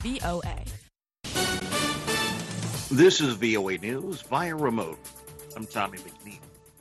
VOA. This is VOA News via remote. I'm Tommy McNeil.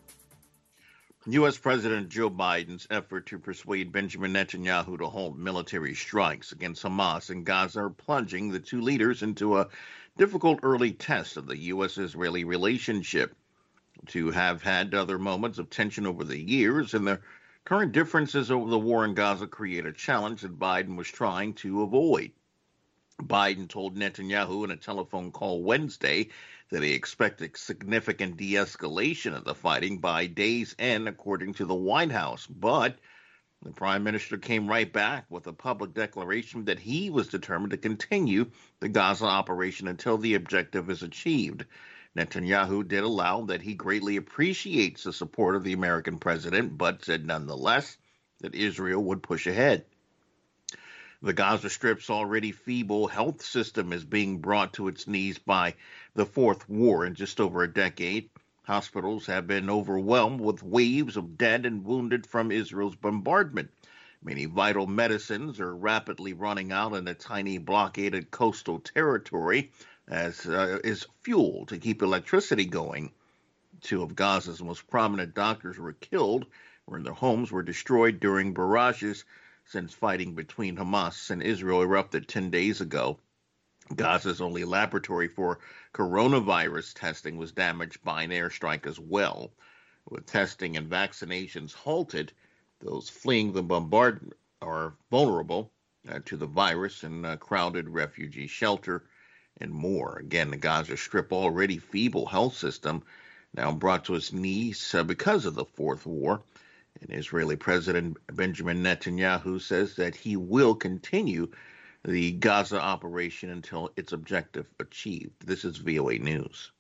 U.S. President Joe Biden's effort to persuade Benjamin Netanyahu to halt military strikes against Hamas in Gaza are plunging the two leaders into a difficult early test of the U.S.-Israeli relationship. To have had other moments of tension over the years, and the current differences over the war in Gaza create a challenge that Biden was trying to avoid. Biden told Netanyahu in a telephone call Wednesday that he expected significant de-escalation of the fighting by day's end, according to the White House. But the prime minister came right back with a public declaration that he was determined to continue the Gaza operation until the objective is achieved. Netanyahu did allow that he greatly appreciates the support of the American president, but said nonetheless that Israel would push ahead. The Gaza Strip's already feeble health system is being brought to its knees by the fourth war in just over a decade. Hospitals have been overwhelmed with waves of dead and wounded from Israel's bombardment. Many vital medicines are rapidly running out in a tiny blockaded coastal territory, as is fuel to keep electricity going. Two of Gaza's most prominent doctors were killed when their homes were destroyed during barrages since fighting between Hamas and Israel erupted 10 days ago. Gaza's only laboratory for coronavirus testing was damaged by an airstrike as well. With testing and vaccinations halted, those fleeing the bombardment are vulnerable to the virus in a crowded refugee shelter and more. Again, the Gaza Strip already feeble health system now brought to its knees because of the fourth war. And Israeli President Benjamin Netanyahu says that he will continue the Gaza operation until its objective achieved. This is VOA News.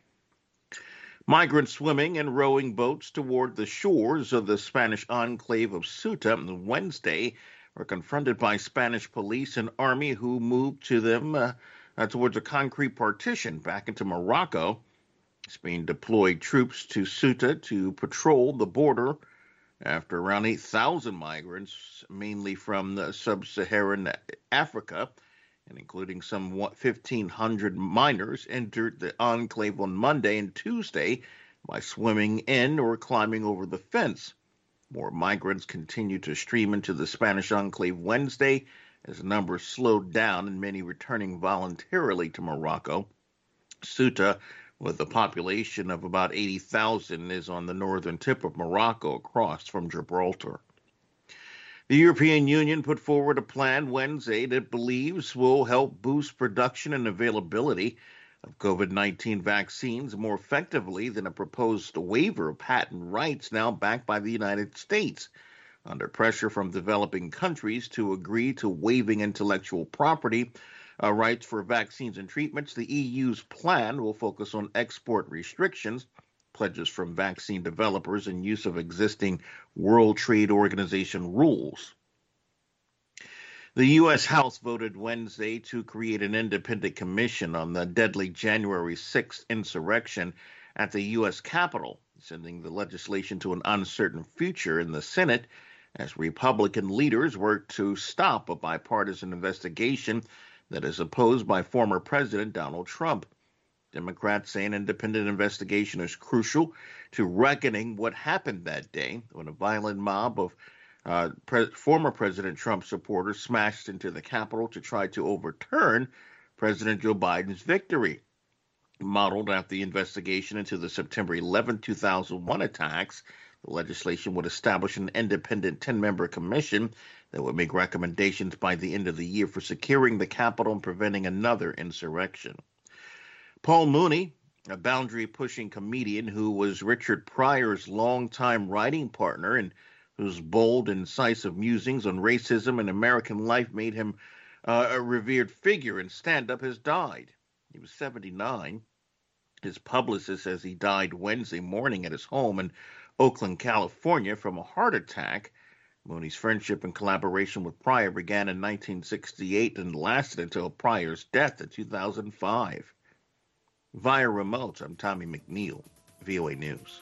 Migrants swimming and rowing boats toward the shores of the Spanish enclave of Ceuta on Wednesday were confronted by Spanish police and army who moved to them towards a concrete partition back into Morocco. Spain deployed troops to Ceuta to patrol the border after around 8,000 migrants, mainly from sub-Saharan Africa, and including some 1,500 minors, entered the enclave on Monday and Tuesday by swimming in or climbing over the fence. More migrants continued to stream into the Spanish enclave Wednesday as numbers slowed down and many returning voluntarily to Morocco. Ceuta, with a population of about 80,000, is on the northern tip of Morocco across from Gibraltar. The European Union put forward a plan Wednesday that believes will help boost production and availability of COVID-19 vaccines more effectively than a proposed waiver of patent rights now backed by the United States. Under pressure from developing countries to agree to waiving intellectual property rights for vaccines and treatments, the EU's plan will focus on export restrictions, pledges from vaccine developers, and use of existing World Trade Organization rules. The U.S. House voted Wednesday to create an independent commission on the deadly January 6th insurrection at the U.S. Capitol, sending the legislation to an uncertain future in the Senate as Republican leaders work to stop a bipartisan investigation that is opposed by former President Donald Trump. Democrats say an independent investigation is crucial to reckoning what happened that day when a violent mob of former President Trump supporters smashed into the Capitol to try to overturn President Joe Biden's victory. Modeled after the investigation into the September 11, 2001 attacks, the legislation would establish an independent 10-member commission that would make recommendations by the end of the year for securing the Capitol and preventing another insurrection. Paul Mooney, a boundary-pushing comedian who was Richard Pryor's longtime writing partner and whose bold, incisive musings on racism and American life made him a revered figure in stand-up, has died. He was 79. His publicist says he died Wednesday morning at his home in Oakland, California, from a heart attack. Mooney's friendship and collaboration with Pryor began in 1968 and lasted until Pryor's death in 2005. Via remote, I'm Tommy McNeil, VOA News.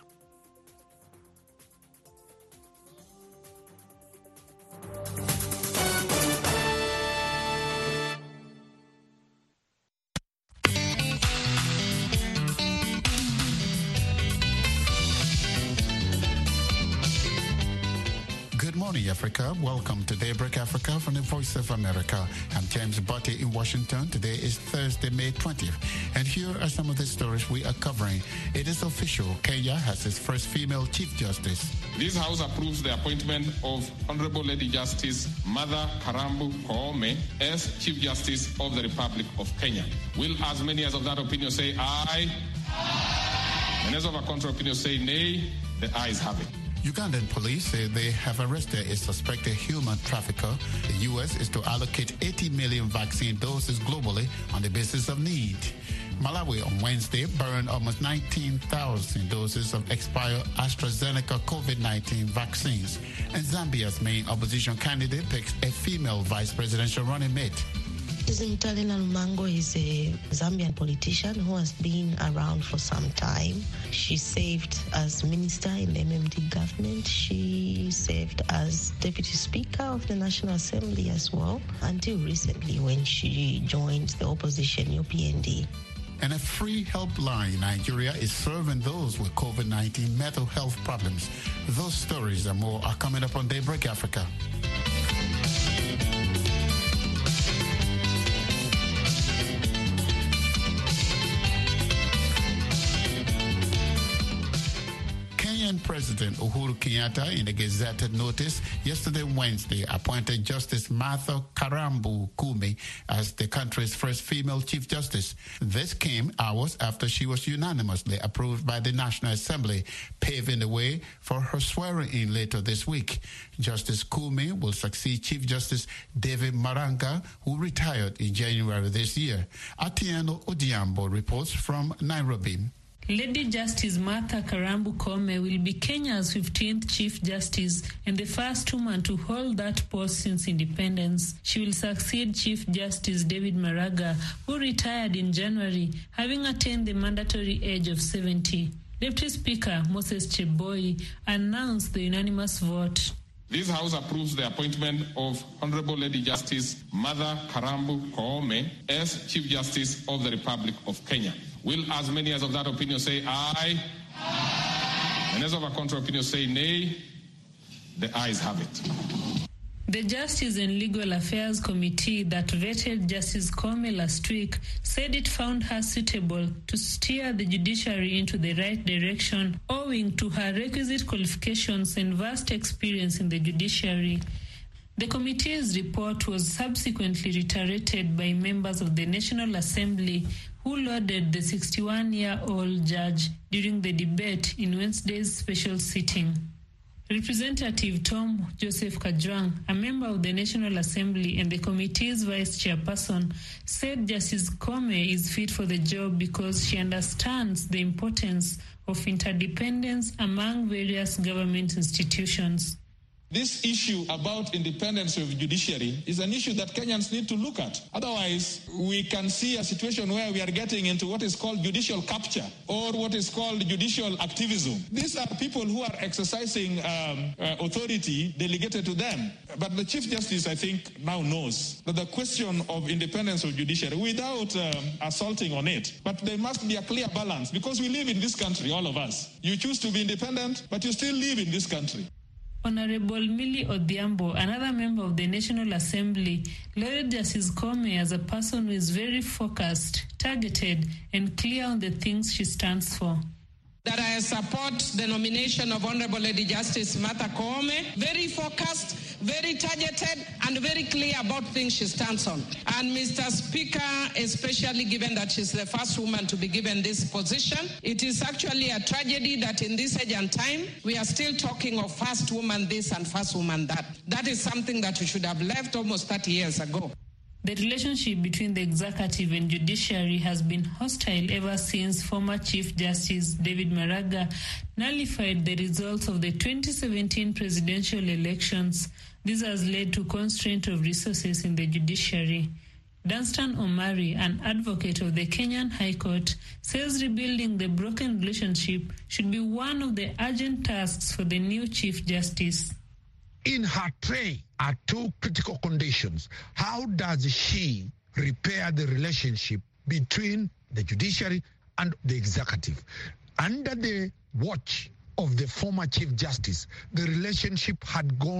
morning, Africa. Welcome to Daybreak Africa from the Voice of America. I'm James Botti in Washington. Today is Thursday, May 20th. And here are some of the stories we are covering. It is official. Kenya has its first female Chief Justice. This House approves the appointment of Honorable Lady Justice Martha Karambu Koome as Chief Justice of the Republic of Kenya. Will as many as of that opinion say aye? Aye. And as of a contrary opinion say nay? The ayes have it. Ugandan police say they have arrested a suspected human trafficker. The U.S. is to allocate 80 million vaccine doses globally on the basis of need. Malawi on Wednesday burned almost 19,000 doses of expired AstraZeneca COVID-19 vaccines. And Zambia's main opposition candidate picks a female vice presidential running mate. Mtalina Lumango is a Zambian politician who has been around for some time. She served as minister in the MMD government. She served as deputy speaker of the National Assembly as well, until recently when she joined the opposition UPND. And a free helpline in Nigeria is serving those with COVID-19 mental health problems. Those stories and more are coming up on Daybreak Africa. President Uhuru Kenyatta, in a gazetted notice yesterday, Wednesday, appointed Justice Martha Karambu Koome as the country's first female Chief Justice. This came hours after she was unanimously approved by the National Assembly, paving the way for her swearing-in later this week. Justice Koome will succeed Chief Justice David Maraga, who retired in January this year. Atieno Odiambo reports from Nairobi. Lady Justice Martha Karambu Koome will be Kenya's 15th Chief Justice and the first woman to hold that post since independence. She will succeed Chief Justice David Maraga, who retired in January, having attained the mandatory age of 70. Deputy Speaker Moses Cheboi announced the unanimous vote. This House approves the appointment of Honorable Lady Justice Martha Karambu Koome as Chief Justice of the Republic of Kenya. Will as many as of that opinion say aye? Aye. And as of a contrary opinion say nay? The ayes have it. The Justice and Legal Affairs Committee that vetted Justice Koome last week said it found her suitable to steer the judiciary into the right direction owing to her requisite qualifications and vast experience in the judiciary. The committee's report was subsequently reiterated by members of the National Assembly who lauded the 61-year-old judge during the debate in Wednesday's special sitting. Representative Tom Joseph Kajwang, a member of the National Assembly and the committee's vice chairperson, said Justice Koome is fit for the job because she understands the importance of interdependence among various government institutions. This issue about independence of judiciary is an issue that Kenyans need to look at. Otherwise, we can see a situation where we are getting into what is called judicial capture or what is called judicial activism. These are people who are exercising authority delegated to them. But the Chief Justice, I think, now knows that the question of independence of judiciary, without assaulting on it, but there must be a clear balance because we live in this country, all of us. You choose to be independent, but you still live in this country. Honorable Millie Odhiambo, another member of the National Assembly, lauded Justice Koome as a person who is very focused, targeted, and clear on the things she stands for. That I support the nomination of Honorable Lady Justice Martha Koome, very focused, very targeted, and very clear about things she stands on. And Mr. Speaker, especially given that she's the first woman to be given this position, it is actually a tragedy that in this age and time, we are still talking of first woman this and first woman that. That is something that we should have left almost 30 years ago. The relationship between the executive and judiciary has been hostile ever since former Chief Justice David Maraga nullified the results of the 2017 presidential elections. This has led to constraint of resources in the judiciary. Dunstan Omari, an advocate of the Kenyan High Court, says rebuilding the broken relationship should be one of the urgent tasks for the new Chief Justice. In her tray are two critical conditions. How does she repair the relationship between the judiciary and the executive? Under the watch of the former Chief Justice, the relationship had gone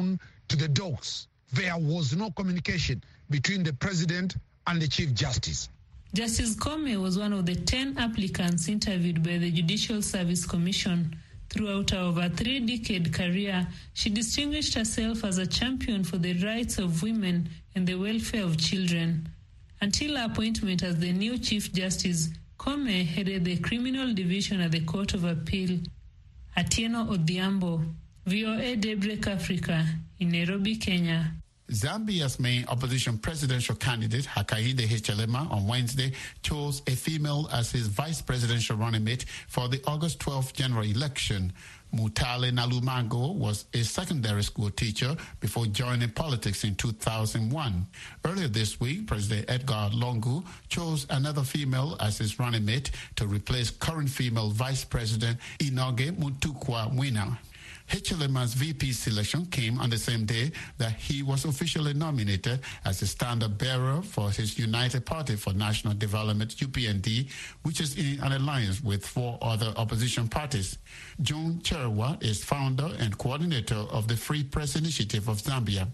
to the dogs. There was no communication between the president and the Chief Justice. Justice Koome was one of the 10 applicants interviewed by the Judicial Service Commission. Throughout her over 3-decade career, she distinguished herself as a champion for the rights of women and the welfare of children. Until her appointment as the new Chief Justice, Koome headed the Criminal Division at the Court of Appeal. Atieno Odhiambo, VOA Daybreak Africa, in Nairobi, Kenya. Zambia's main opposition presidential candidate, Hakainde Hichilema, on Wednesday chose a female as his vice presidential running mate for the August 12th general election. Mutale Nalumango was a secondary school teacher before joining politics in 2001. Earlier this week, President Edgar Lungu chose another female as his running mate to replace current female Vice President Inoge Mutukwa Mwina. Hichilema's VP selection came on the same day that he was officially nominated as the standard-bearer for his United Party for National Development, UPND, which is in an alliance with 4 other opposition parties. John Cherwa is founder and coordinator of the Free Press Initiative of Zambia.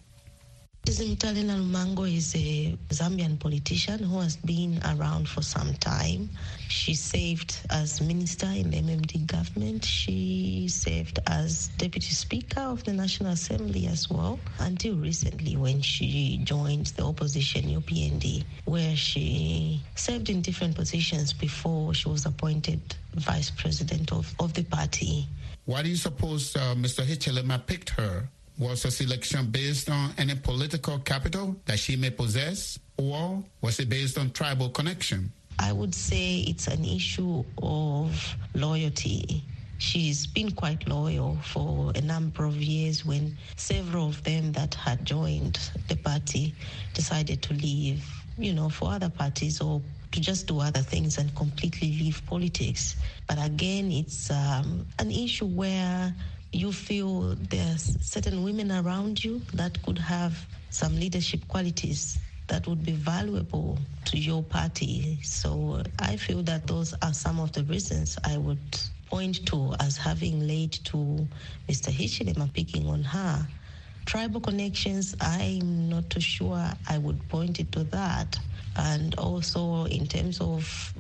Mutale Nalumango is a Zambian politician who has been around for some time. She served as minister in the MMD government. She served as deputy speaker of the National Assembly as well, until recently when she joined the opposition UPND, where she served in different positions before she was appointed vice president of the party. Why do you suppose Mr. Hichilema picked her? Was her selection based on any political capital that she may possess, or was it based on tribal connection? I would say it's an issue of loyalty. She's been quite loyal for a number of years when several of them that had joined the party decided to leave, for other parties or to just do other things and completely leave politics. But again, it's an issue where you feel there's certain women around you that could have some leadership qualities that would be valuable to your party. So I feel that those are some of the reasons I would point to as having led to Mr. Hichilema picking on her. Tribal connections, I'm not too sure I would point it to that. And also in terms of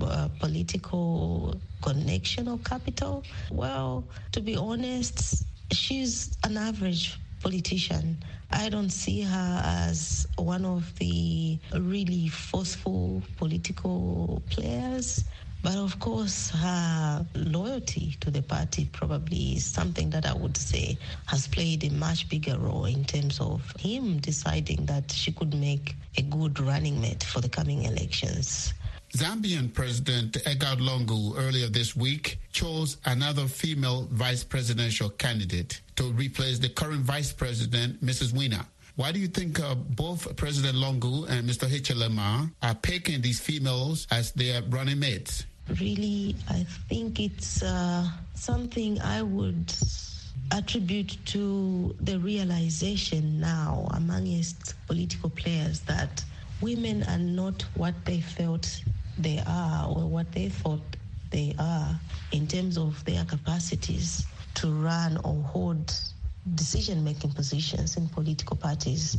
political connection or capital, well, to be honest, she's an average politician. I don't see her as one of the really forceful political players. But of course, her loyalty to the party probably is something that I would say has played a much bigger role in terms of him deciding that she could make a good running mate for the coming elections. Zambian President Edgar Lungu earlier this week chose another female vice presidential candidate to replace the current vice president, Mrs. Mwina. Why do you think both President Lungu and Mr. Hichilema are picking these females as their running mates? Really, I think it's something I would attribute to the realization now amongst political players that women are not what they felt they are or what they thought they are in terms of their capacities to run or hold decision-making positions in political parties.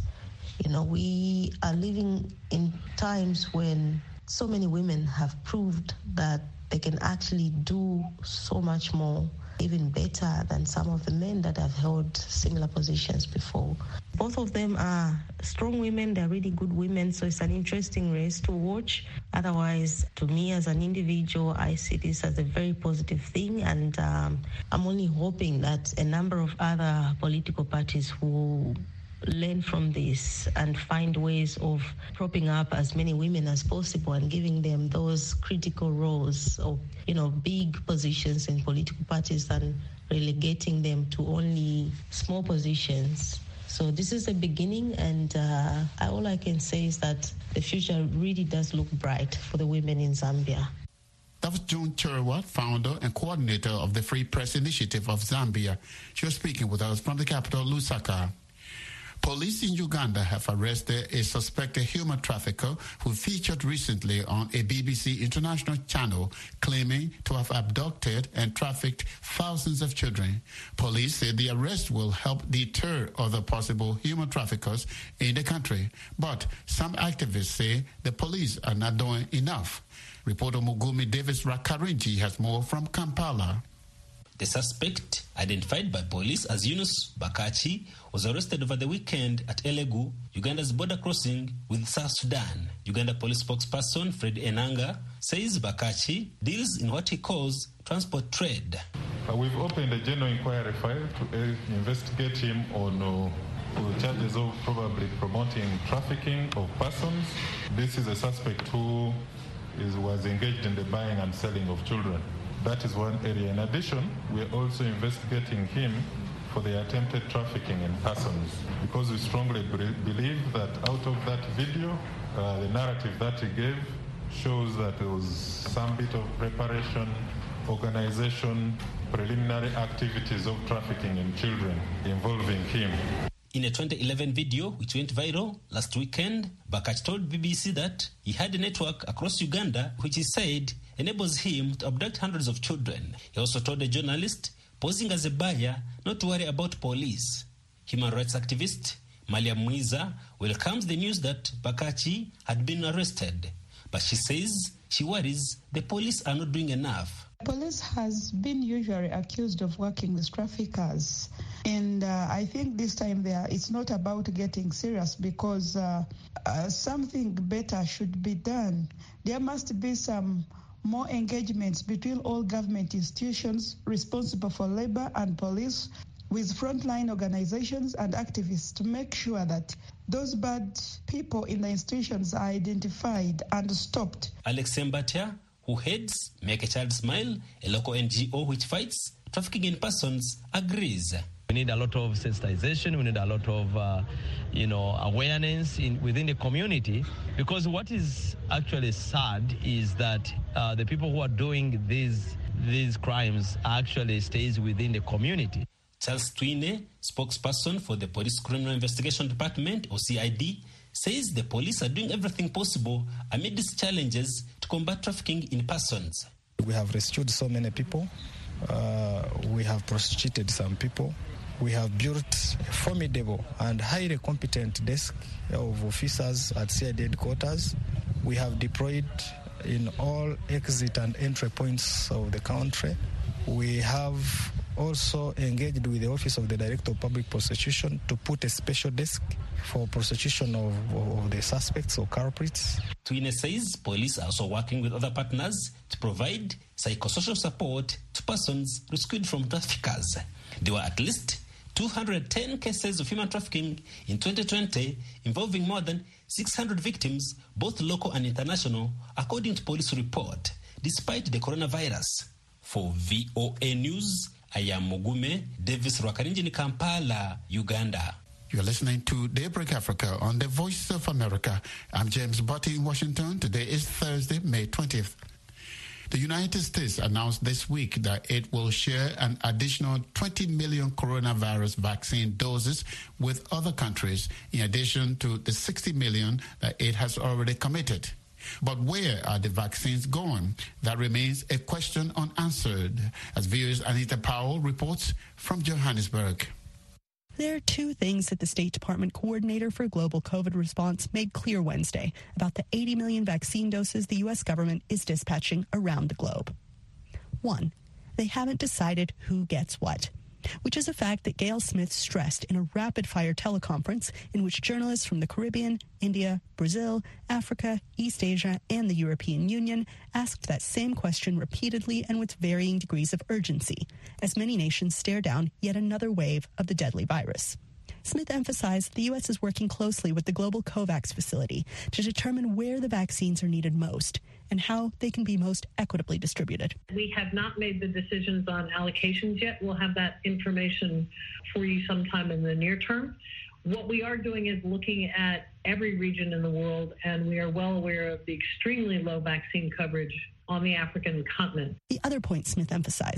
We are living in times when so many women have proved that they can actually do so much more, even better than some of the men that have held similar positions before. Both of them are strong women. They're really good women, so it's an interesting race to watch. Otherwise, to me as an individual, I see this as a very positive thing, and I'm only hoping that a number of other political parties will learn from this and find ways of propping up as many women as possible and giving them those critical roles of, big positions in political parties and relegating them to only small positions. So this is a beginning, and all I can say is that the future really does look bright for the women in Zambia. That was June Cherwa, founder and coordinator of the Free Press Initiative of Zambia. She was speaking with us from the capital, Lusaka. Police in Uganda have arrested a suspected human trafficker who featured recently on a BBC international channel claiming to have abducted and trafficked thousands of children. Police say the arrest will help deter other possible human traffickers in the country. But some activists say the police are not doing enough. Reporter Mugumi Davis Rakarinji has more from Kampala. The suspect, identified by police as Yunus Bakachi, was arrested over the weekend at Elegu, Uganda's border crossing with South Sudan. Uganda police spokesperson Fred Enanga says Bakachi deals in what he calls transport trade. We've opened a general inquiry file to investigate him on charges of probably promoting trafficking of persons. This is a suspect who was engaged in the buying and selling of children. That is one area. In addition, we are also investigating him for the attempted trafficking in persons, because we strongly believe that out of that video, the narrative that he gave shows that there was some bit of preparation, organization, preliminary activities of trafficking in children involving him. In a 2011 video which went viral last weekend, Bakach told BBC that he had a network across Uganda which he said enables him to abduct hundreds of children. He also told a journalist posing as a buyer not to worry about police. Human rights activist Malia Mwiza welcomes the news that Bakachi had been arrested, but she says she worries the police are not doing enough. Police has been usually accused of working with traffickers, and I think this time it's not about getting serious, because something better should be done. There must be some more engagements between all government institutions responsible for labor and police, with frontline organizations and activists, to make sure that those bad people in the institutions are identified and stopped. Alex Mbatia, who heads Make a Child Smile, a local NGO which fights trafficking in persons, agrees. We need a lot of sensitization. We need a lot of, awareness within the community, because what is actually sad is that the people who are doing these crimes actually stays within the community. Charles Twine, spokesperson for the Police Criminal Investigation Department, or CID, says the police are doing everything possible amid these challenges to combat trafficking in persons. We have rescued so many people. We have prostituted some people. We have built a formidable and highly competent desk of officers at CID headquarters. We have deployed in all exit and entry points of the country. We have also engaged with the Office of the Director of Public Prosecution to put a special desk for prosecution of the suspects or culprits. Twine says police are also working with other partners to provide psychosocial support to persons rescued from traffickers. There were at least 210 cases of human trafficking in 2020, involving more than 600 victims, both local and international, according to police report, despite the coronavirus. For VOA News, I am Mugume Davis Rwakarinji in Kampala, Uganda. You're listening to Daybreak Africa on the Voice of America. I'm James Butty in Washington. Today is Thursday, May 20th. The United States announced this week that it will share an additional 20 million coronavirus vaccine doses with other countries, in addition to the 60 million that it has already committed. But where are the vaccines going? That remains a question unanswered, as viewers Anita Powell reports from Johannesburg. There are two things that the State Department coordinator for global COVID response made clear Wednesday about the 80 million vaccine doses the U.S. government is dispatching around the globe. One, they haven't decided who gets what, which is a fact that Gail Smith stressed in a rapid-fire teleconference in which journalists from the Caribbean, India, Brazil, Africa, East Asia, and the European Union asked that same question repeatedly and with varying degrees of urgency, as many nations stare down yet another wave of the deadly virus. Smith emphasized the U.S. is working closely with the global COVAX facility to determine where the vaccines are needed most and how they can be most equitably distributed. We have not made the decisions on allocations yet. We'll have that information for you sometime in the near term. What we are doing is looking at every region in the world, and we are well aware of the extremely low vaccine coverage on the African continent. The other point Smith emphasized,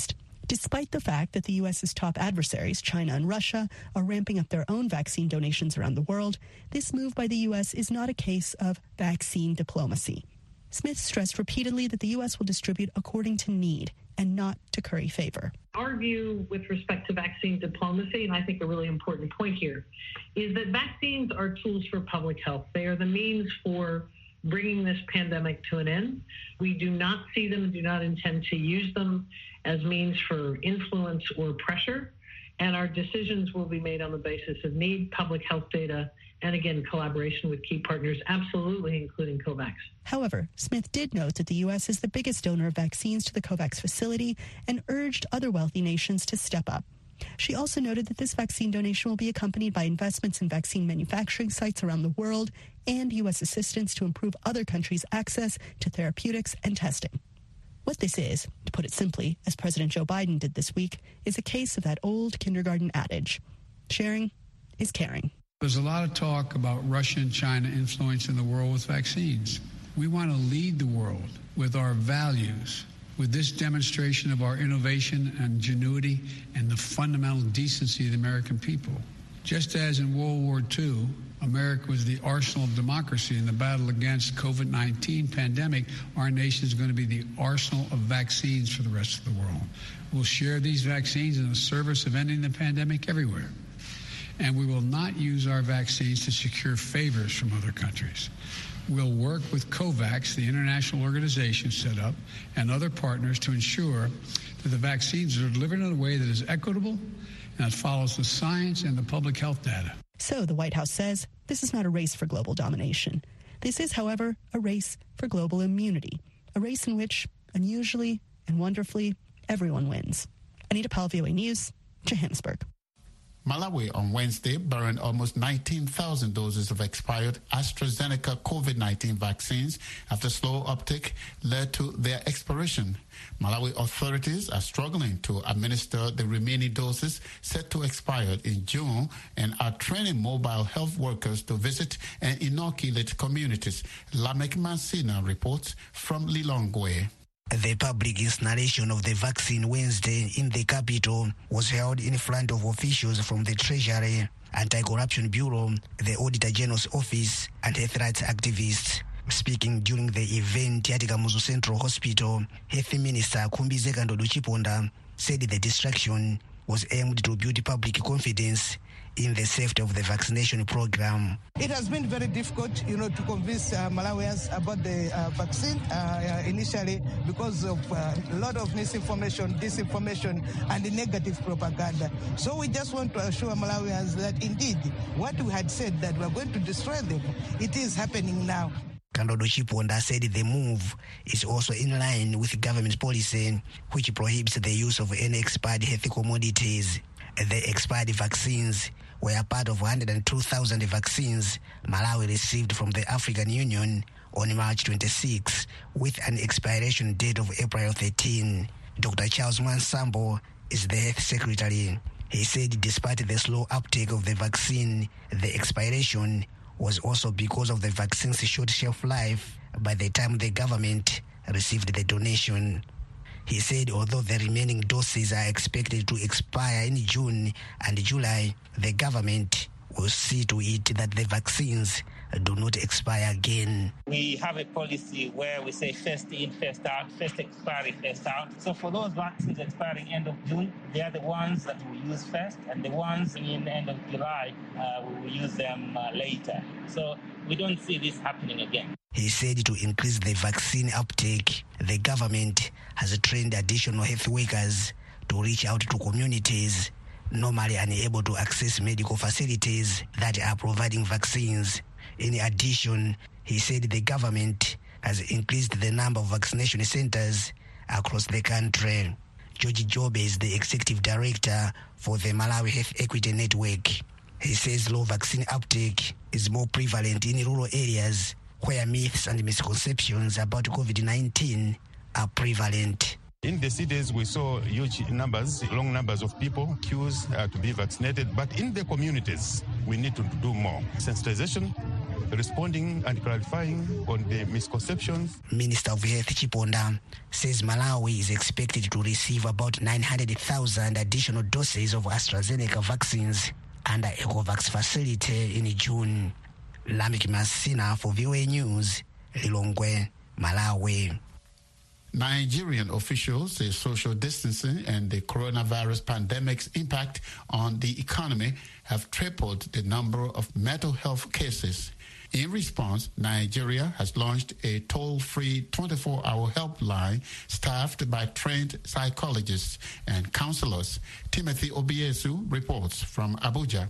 Despite the fact that the U.S.'s top adversaries, China and Russia, are ramping up their own vaccine donations around the world, this move by the U.S. is not a case of vaccine diplomacy. Smith stressed repeatedly that the U.S. will distribute according to need and not to curry favor. Our view with respect to vaccine diplomacy, and I think a really important point here, is that vaccines are tools for public health. They are the means for bringing this pandemic to an end. We do not see them and do not intend to use them as means for influence or pressure, and our decisions will be made on the basis of need, public health data, and again, collaboration with key partners, absolutely, including COVAX. However, Smith did note that the U.S. is the biggest donor of vaccines to the COVAX facility and urged other wealthy nations to step up. She also noted that this vaccine donation will be accompanied by investments in vaccine manufacturing sites around the world and U.S. assistance to improve other countries' access to therapeutics and testing. What this is, to put it simply, as President Joe Biden did this week, is a case of that old kindergarten adage: sharing is caring. There's a lot of talk about Russia and China influencing the world with vaccines. We want to lead the world with our values, with this demonstration of our innovation and ingenuity and the fundamental decency of the American people. Just as in World War II, America was the arsenal of democracy in the battle against COVID-19 pandemic, our nation is going to be the arsenal of vaccines for the rest of the world. We'll share these vaccines in the service of ending the pandemic everywhere. And we will not use our vaccines to secure favors from other countries. We'll work with COVAX, the international organization set up, and other partners to ensure that the vaccines are delivered in a way that is equitable and that follows the science and the public health data. So the White House says this is not a race for global domination. This is, however, a race for global immunity, a race in which, unusually and wonderfully, everyone wins. Anita Powell, VOA News, Johannesburg. Malawi on Wednesday burned almost 19,000 doses of expired AstraZeneca COVID-19 vaccines after slow uptake led to their expiration. Malawi authorities are struggling to administer the remaining doses set to expire in June and are training mobile health workers to visit and inoculate communities. Lamek Mansina reports from Lilongwe. The public installation of the vaccine Wednesday in the capital was held in front of officials from the Treasury, Anti-Corruption Bureau, the Auditor General's Office, and health rights activists. Speaking during the event at Kamuzu Central Hospital, Health Minister Kumbizeka Ndodo Chiponda said the distraction was aimed to build public confidence in the safety of the vaccination program. It has been very difficult, to convince Malawians about the vaccine initially because of a lot of misinformation, disinformation, and negative propaganda. So we just want to assure Malawians that indeed what we had said that we're going to destroy them, it is happening now. Kandodo Chiponda said the move is also in line with government policy, which prohibits the use of any expired health commodities. The expired vaccines were part of 102,000 vaccines Malawi received from the African Union on March 26, with an expiration date of April 13. Dr. Charles Mwansambo is the health secretary. He said despite the slow uptake of the vaccine, the expiration was also because of the vaccine's short shelf life by the time the government received the donation. He said although the remaining doses are expected to expire in June and July, the government will see to it that the vaccines do not expire again. We have a policy where we say first in, first out, first expiry, first out. So for those vaccines expiring end of June, they are the ones that we use first, and the ones in end of July, we will use them later. So we don't see this happening again. He said to increase the vaccine uptake, the government has trained additional health workers to reach out to communities normally unable to access medical facilities that are providing vaccines. In addition, he said the government has increased the number of vaccination centers across the country. George Jobe is the executive director for the Malawi Health Equity Network. He says low vaccine uptake is more prevalent in rural areas where myths and misconceptions about COVID-19 are prevalent. In the cities, we saw huge numbers, long numbers of people, queues to be vaccinated. But in the communities, we need to do more. Sensitization, responding and clarifying on the misconceptions. Minister of Health Chiponda says Malawi is expected to receive about 900,000 additional doses of AstraZeneca vaccines under ECOVAX facility in June. Lamik Masina for VOA News, Lilongwe, Malawi. Nigerian officials say social distancing and the coronavirus pandemic's impact on the economy have tripled the number of mental health cases. In response, Nigeria has launched a toll-free 24-hour helpline staffed by trained psychologists and counselors. Timothy Obiezu reports from Abuja.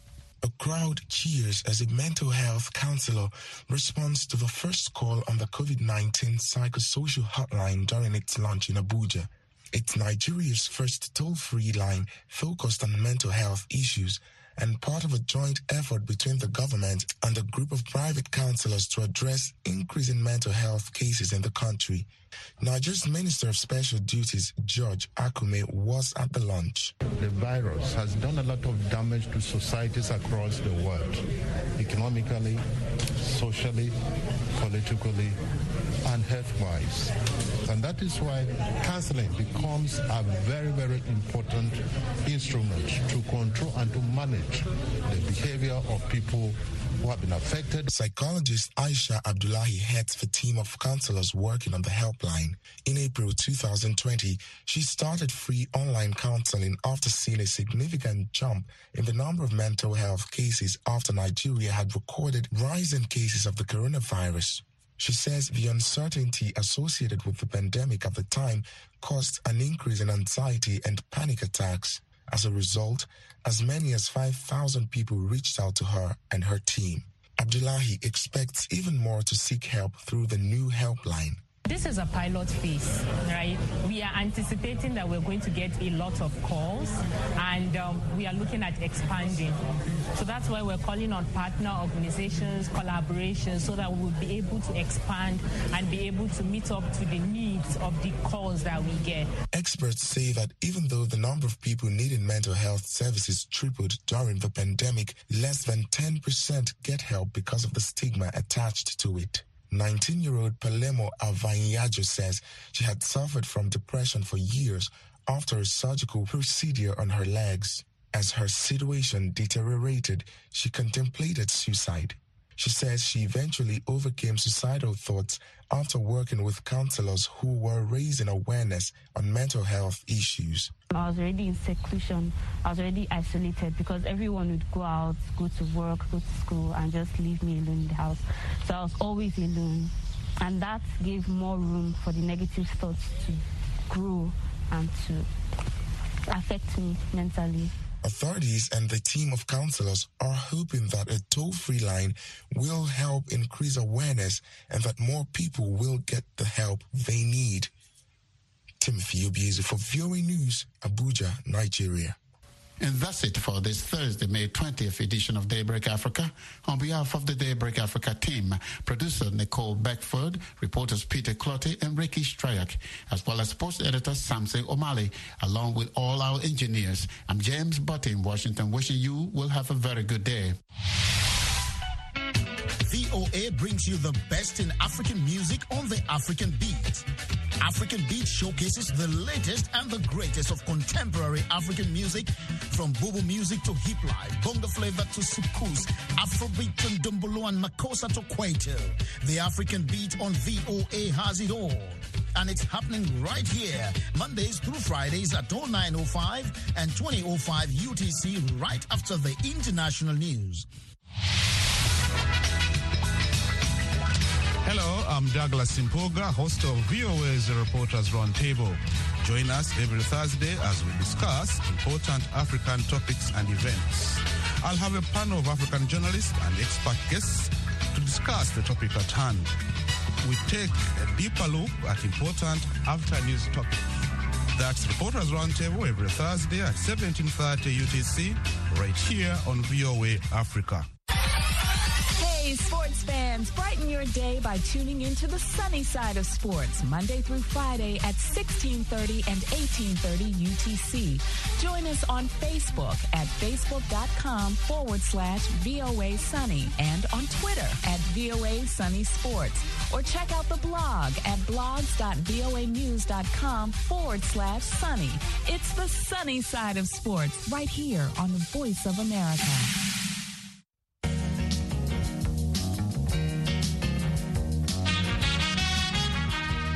A crowd cheers as a mental health counselor responds to the first call on the COVID-19 psychosocial hotline during its launch in Abuja. It's Nigeria's first toll-free line focused on mental health issues and part of a joint effort between the government and a group of private counselors to address increasing mental health cases in the country. Nigeria's Minister of Special Duties, George Akume, was at the launch. The virus has done a lot of damage to societies across the world, economically, socially, politically, and health-wise. And that is why counseling becomes a very, very important instrument to control and to manage the behavior of people who have been affected. Psychologist Aisha Abdullahi heads the team of counselors working on the helpline. In April 2020, she started free online counseling after seeing a significant jump in the number of mental health cases after Nigeria had recorded rising cases of the coronavirus. She says the uncertainty associated with the pandemic at the time caused an increase in anxiety and panic attacks. As a result, as many as 5,000 people reached out to her and her team. Abdullahi expects even more to seek help through the new helpline. This is a pilot phase, right? We are anticipating that we're going to get a lot of calls, and we are looking at expanding. So that's why we're calling on partner organizations, collaborations, so that we'll be able to expand and be able to meet up to the needs of the calls that we get. Experts say that even though the number of people needing mental health services tripled during the pandemic, less than 10% get help because of the stigma attached to it. 19-year-old Palemo Avanyajo says she had suffered from depression for years after a surgical procedure on her legs. As her situation deteriorated, she contemplated suicide. She says she eventually overcame suicidal thoughts after working with counselors who were raising awareness on mental health issues. I was already in seclusion. I was already isolated because everyone would go out, go to work, go to school, and just leave me alone in the house. So I was always alone. And that gave more room for the negative thoughts to grow and to affect me mentally. Authorities and the team of counselors are hoping that a toll-free line will help increase awareness and that more people will get the help they need. Timothy Obiezu for VOA News, Abuja, Nigeria. And that's it for this Thursday, May 20th edition of Daybreak Africa. On behalf of the Daybreak Africa team, producer Nicole Beckford, reporters Peter Clotty and Ricky Strayak, as well as sports editor Samson O'Malley, along with all our engineers. I'm James Butt in Washington, wishing you will have a very good day. VOA brings you the best in African music on the African Beat. African Beat showcases the latest and the greatest of contemporary African music, from Bobo music to hip life, bongo flavor to soukous, Afrobeat to Ndombolo and Makossa to Kwaito. The African Beat on VOA has it all. And it's happening right here, Mondays through Fridays at 09:05 and 20:05 UTC, right after the international news. Hello, I'm Douglas Simpoga, host of VOA's Reporters Roundtable. Join us every Thursday as we discuss important African topics and events. I'll have a panel of African journalists and expert guests to discuss the topic at hand. We take a deeper look at important after-news topics. That's Reporters Roundtable every Thursday at 17:30 UTC, right here on VOA Africa. Hey, Hey, sports fans, brighten your day by tuning into the sunny side of sports, Monday through Friday at 16:30 and 18:30 UTC. Join us on Facebook at facebook.com/VOA Sunny and on Twitter at VOA Sunny Sports. Or check out the blog at blogs.voanews.com/sunny. It's the sunny side of sports right here on the Voice of America.